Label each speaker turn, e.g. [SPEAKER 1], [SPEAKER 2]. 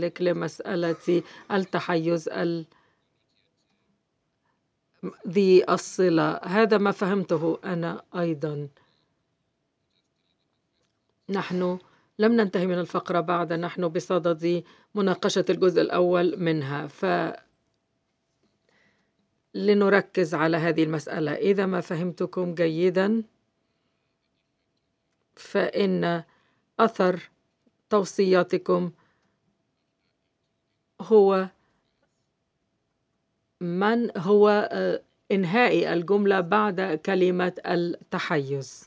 [SPEAKER 1] ذلك لمسألة التحيز ذي الصلة. هذا ما فهمته أنا أيضا. نحن لم ننتهي من الفقرة بعد، نحن بصدد مناقشة الجزء الأول منها، فلنركز على هذه المسألة. إذا ما فهمتكم جيدا، فإن أثر توصياتكم هو إنهاء الجملة بعد كلمة التحيز.